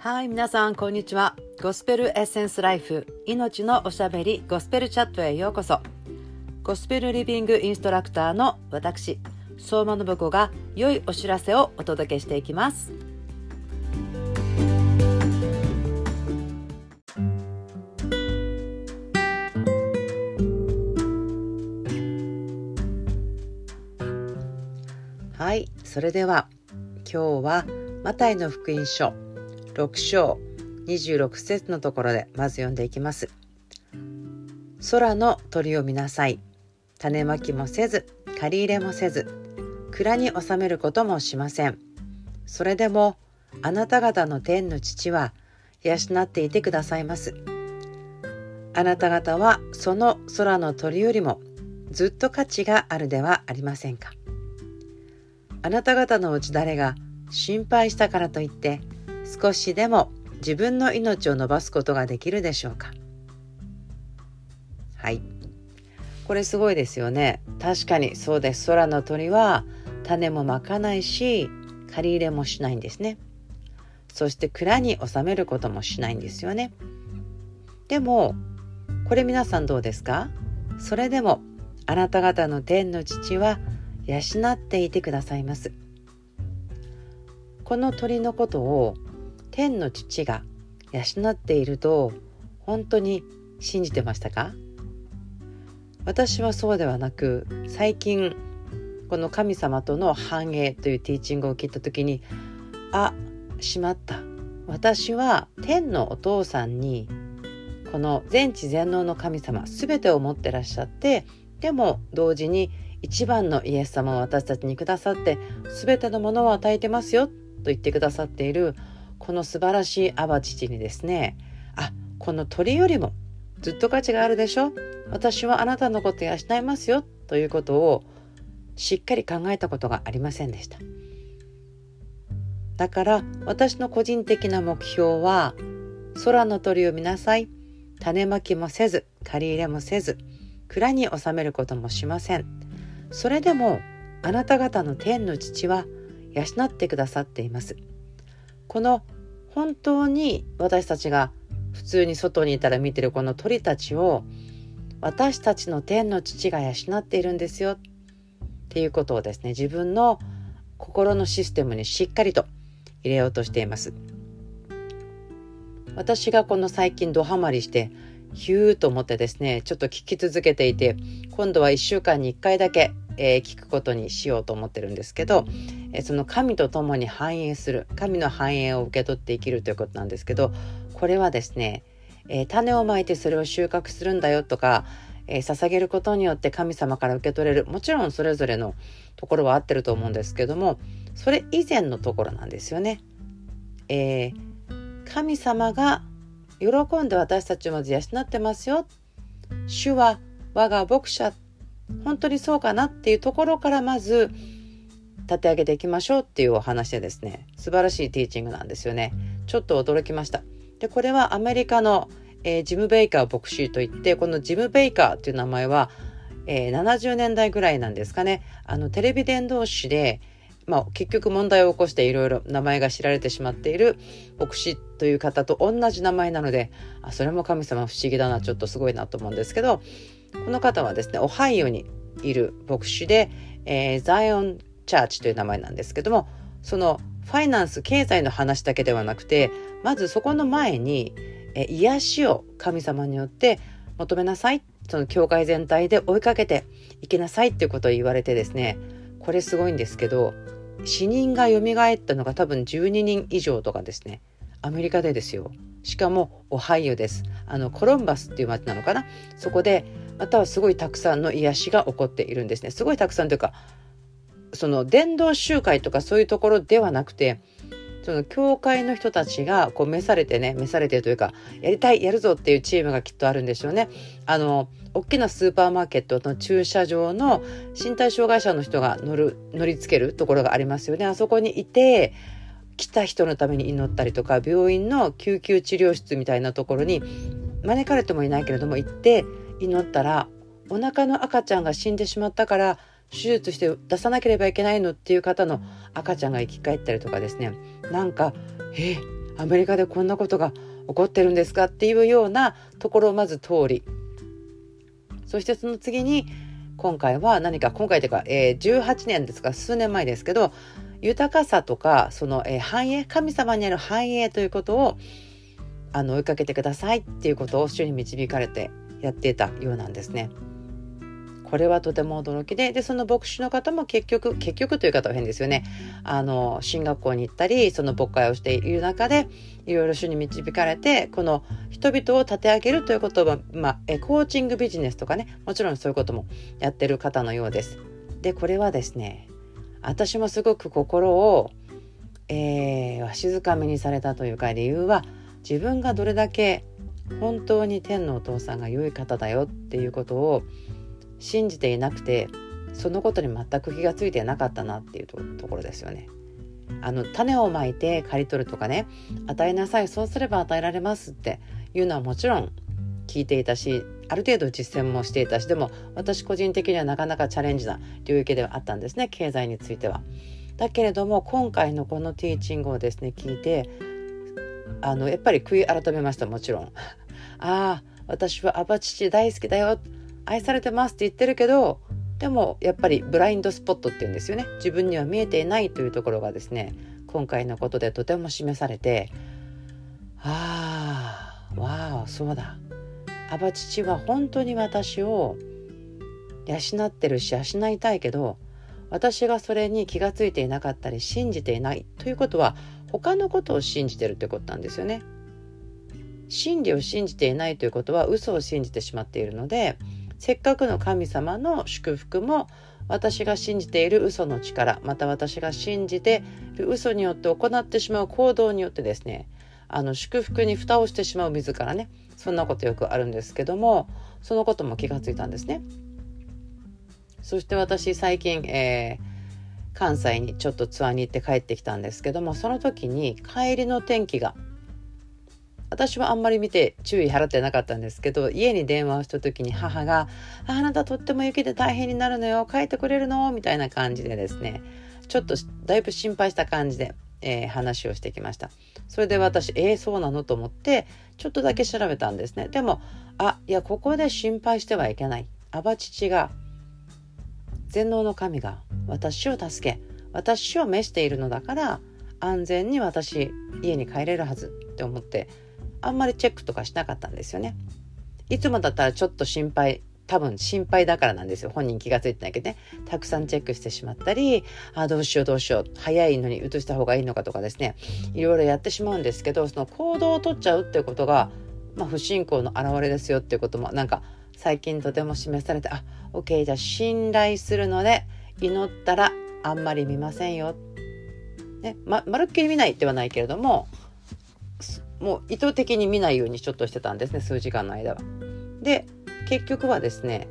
はい、皆さんこんにちは。ゴスペルエッセンスライフ、命のおしゃべりゴスペルチャットへようこそ。ゴスペルリビングインストラクターの私、相馬信子が良いお知らせをお届けしていきます。はい、それでは今日はマタイの福音書6章26節のところでまず読んでいきます。空の鳥を見なさい。種まきもせず刈り入れもせず蔵に収めることもしません。それでもあなた方の天の父は養っていてくださいます。あなた方はその空の鳥よりもずっと価値があるではありませんか。あなた方のうち誰が心配したからといって少しでも自分の命を伸ばすことができるでしょうか。はい、これすごいですよね。確かにそうです。空の鳥は種もまかないし刈り入れもしないんですね。そして蔵に収めることもしないんですよね。でもこれ皆さんどうですか？それでもあなた方の天の父は養っていてくださいます。この鳥のことを天の父が養っていると本当に信じてましたか？私はそうではなく、最近この神様との繁栄というティーチングを聞いた時に、しまった、私は天のお父さんにこの全知全能の神様全てを持ってらっしゃって、でも同時に一番のイエス様を私たちにくださって全てのものを与えてますよと言ってくださっているこの素晴らしいアバ父にですね、この鳥よりもずっと価値があるでしょ、私はあなたのことを養いますよということをしっかり考えたことがありませんでした。だから私の個人的な目標は、空の鳥を見なさい。種まきもせず刈り入れもせず蔵に収めることもしません。それでもあなた方の天の父は養ってくださっています。この本当に私たちが普通に外にいたら見てるこの鳥たちを私たちの天の父が養っているんですよっていうことをですね、自分の心のシステムにしっかりと入れようとしています。私がこの最近ドハマりしてヒューと思ってですね、ちょっと聞き続けていて、今度は1週間に1回だけ、聞くことにしようと思ってるんですけど、その神と共に繁栄する、神の繁栄を受け取って生きるということなんですけど、これはですね、種をまいてそれを収穫するんだよとか、捧げることによって神様から受け取れる、もちろんそれぞれのところは合ってると思うんですけども、それ以前のところなんですよね。神様が喜んで私たちをまず養ってますよ、主は我が牧者、本当にそうかなっていうところからまず立て上げていきましょうっていうお話でですね、素晴らしいティーチングなんですよね。ちょっと驚きました。でこれはアメリカの、ジム・ベイカー牧師といって、このジム・ベイカーという名前は、70年代ぐらいなんですかね、テレビ伝道師で、結局問題を起こしていろいろ名前が知られてしまっている牧師という方と同じ名前なので、それも神様不思議だな、ちょっとすごいなと思うんですけど、この方はですね、オハイオにいる牧師で、ザイオンチャーチという名前なんですけども、そのファイナンス、経済の話だけではなくて、まずそこの前に、癒しを神様によって求めなさい、その教会全体で追いかけていきなさいっていうことを言われてですね、これすごいんですけど、死人が蘇ったのが多分12人以上とかですね、アメリカでですよ。しかもオハイオです。コロンバスっていう町なのかな、そこでまたはすごいたくさんの癒しが起こっているんですね。すごいたくさんというか、その伝道集会とかそういうところではなくて、その教会の人たちがこう召されてというか、やりたいやるぞっていうチームがきっとあるんでしょうね。大きなスーパーマーケットの駐車場の身体障害者の人が乗りつけるところがありますよね。あそこにいて来た人のために祈ったりとか、病院の救急治療室みたいなところに招かれてもいないけれども行って祈ったら、お腹の赤ちゃんが死んでしまったから手術して出さなければいけないのっていう方の赤ちゃんが生き返ったりとかですね、なんかアメリカでこんなことが起こってるんですかっていうようなところをまず通り、そしてその次に今回というか、18年ですか、数年前ですけど、豊かさとかその、繁栄、神様にある繁栄ということを追いかけてくださいっていうことを主に導かれてやっていたようなんですね。これはとても驚きで、その牧師の方も結局という方は変ですよね。進学校に行ったり、その牧会をしている中でいろいろ主に導かれて、この人々を立て上げるということは、コーチングビジネスとかね、もちろんそういうこともやってる方のようです。でこれはですね、私もすごく心を、わしづかみにされたというか、理由は自分がどれだけ本当に天のお父さんが良い方だよっていうことを信じていなくて、そのことに全く気がついていなかったなっていうところですよね。種をまいて刈り取るとかね、与えなさい、そうすれば与えられますっていうのはもちろん聞いていたし、ある程度実践もしていたし、でも私個人的にはなかなかチャレンジな領域ではあったんですね、経済については。だけれども今回のこのティーチングをですね聞いて、やっぱり悔い改めました。もちろん私はアバ父大好きだよ、愛されてますって言ってるけど、でもやっぱりブラインドスポットっていうんですよね、自分には見えていないというところがですね、今回のことでとても示されて、そうだ、アバ父は本当に私を養ってるし養いたいけど、私がそれに気がついていなかったり信じていないということは、他のことを信じてるということなんですよね。真理を信じていないということは嘘を信じてしまっているので、せっかくの神様の祝福も私が信じている嘘の力、また私が信じている嘘によって行ってしまう行動によってですね、祝福に蓋をしてしまう自らね、そんなことよくあるんですけども、そのことも気がついたんですね。そして私最近、関西にちょっとツアーに行って帰ってきたんですけども、その時に帰りの天気が、私はあんまり見て注意払ってなかったんですけど、家に電話をした時に母があなたとっても雪で大変になるのよ、帰ってくれるのみたいな感じでですね、ちょっとだいぶ心配した感じで、話をしてきました。それで私そうなのと思ってちょっとだけ調べたんですね。でもここで心配してはいけない、アバ父が、全能の神が私を助け、私を召しているのだから安全に私家に帰れるはずって思って、あんまりチェックとかしなかったんですよね。いつもだったらちょっと多分心配だからなんですよ。本人気がついてないけどね、たくさんチェックしてしまったり、どうしよう早いのに移した方がいいのかとかですね、いろいろやってしまうんですけど、その行動を取っちゃうっていうことが、不信仰の表れですよっていうこともなんか最近とても示されて、OK、 じゃあ信頼するので祈ったらあんまり見ませんよ、ね、まるっきり見ないではないけれども、もう意図的に見ないようにちょっとしてたんですね、数時間の間は。で結局はですね、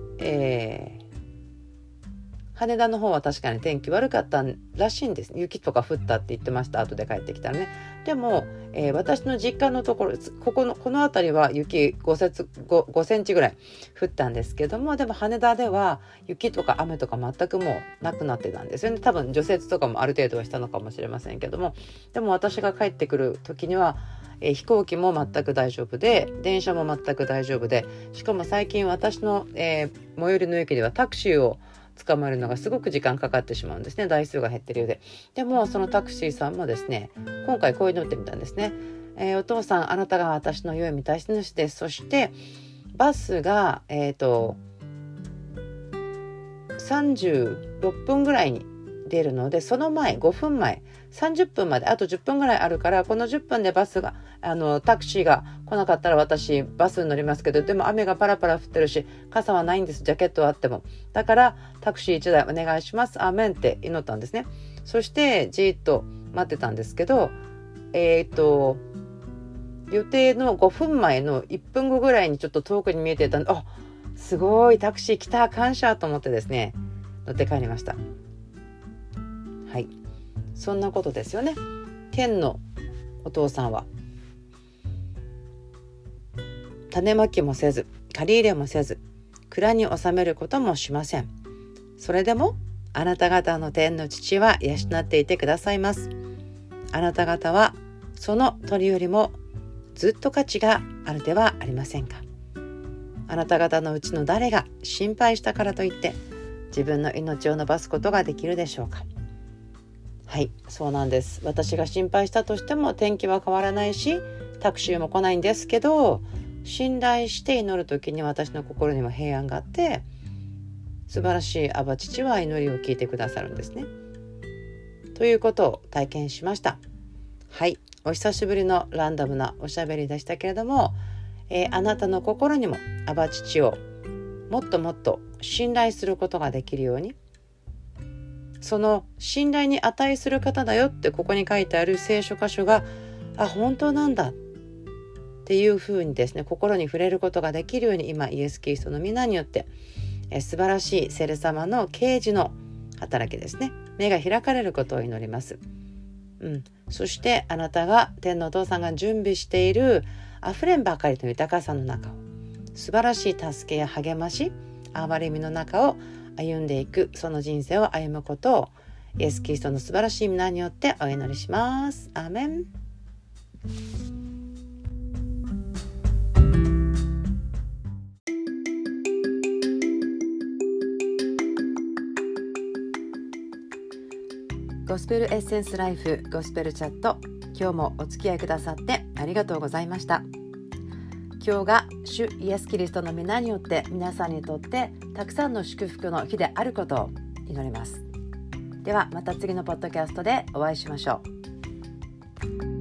羽田の方は確かに天気悪かったらしいんです。雪とか降ったって言ってました、後で帰ってきたらね。でも、私の実家のところ、この辺りは雪5センチぐらい降ったんですけども、でも羽田では雪とか雨とか全くもうなくなってたんですよね。多分除雪とかもある程度はしたのかもしれませんけども、でも私が帰ってくる時には飛行機も全く大丈夫で、電車も全く大丈夫で、しかも最近私の、最寄りの駅ではタクシーを捕まえるのがすごく時間かかってしまうんですね、台数が減ってるようで。でもそのタクシーさんもですね、今回こういうのってみたんですね。お父さん、あなたが私の良い満たし主です。そしてバスが36分ぐらいに出るので、その前5分前30分まであと10分ぐらいあるから、この10分でバスがタクシーが来なかったら私バスに乗りますけど、でも雨がパラパラ降ってるし傘はないんです、ジャケットはあっても。だからタクシー1台お願いします、アーメンって祈ったんですね。そしてじーっと待ってたんですけど、予定の5分前の1分後ぐらいにちょっと遠くに見えてたんで、すごいタクシー来た、感謝と思ってですね、乗って帰りました。はい、そんなことですよね。天のお父さんは種まきもせず刈り入れもせず蔵に収めることもしません。それでもあなた方の天の父は養っていてくださいます。あなた方はその鳥よりもずっと価値があるではありませんか。あなた方のうちの誰が心配したからといって自分の命を伸ばすことができるでしょうか。はい、そうなんです。私が心配したとしても天気は変わらないしタクシーも来ないんですけど、信頼して祈るときに私の心にも平安があって、素晴らしいアバ父は祈りを聞いてくださるんですね。ということを体験しました。はい、お久しぶりのランダムなおしゃべりでしたけれども、あなたの心にもアバ父をもっともっと信頼することができるように、その信頼に値する方だよってここに書いてある聖書箇所が本当なんだっていうふうにですね、心に触れることができるように、今イエス・キリストの皆によって素晴らしい聖霊様の啓示の働きですね、目が開かれることを祈ります。そしてあなたが天のお父さんが準備しているあふれんばかりの豊かさの中を、素晴らしい助けや励まし、憐れみの中を歩んでいく、その人生を歩むことをイエス・キリストの素晴らしい皆によってお祈りします。アーメン。ゴスペルエッセンスライフゴスペルチャット、今日もお付き合いくださってありがとうございました。今日が主イエス・キリストの皆によって皆さんにとってたくさんの祝福の日であることを祈ります。ではまた次のポッドキャストでお会いしましょう。